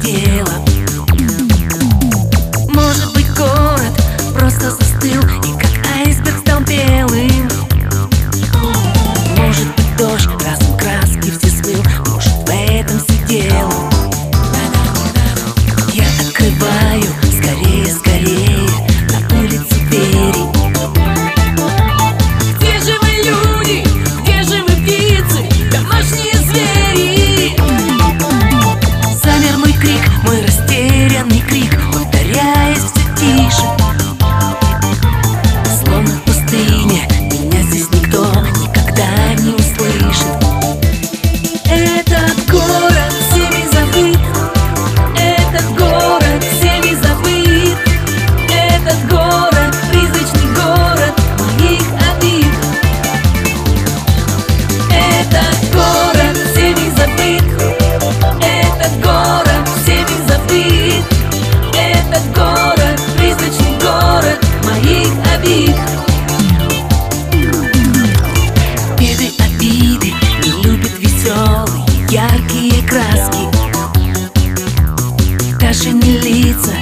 дело. Может быть, город просто застыл и как айсберг стал белым. Может быть, дождь разум краски все смыл. Может, в этом все дело. Я открываю скорее, скорее на улицу двери. Где же вы, люди? Где же вы, птицы? Домашние звери. Замер мой крик, мой растерянный крик, повторяясь все тише. Словно в пустыне, меня здесь никто никогда не услышит. Этот город всеми забыт. Этот город всеми забыт. Этот город призрачный город моих обид. Этот город всеми забыт. Этот город всеми забыт. Этот город призрачный город моих обид. Беды, обиды не любят веселые яркие краски. Даже не лица,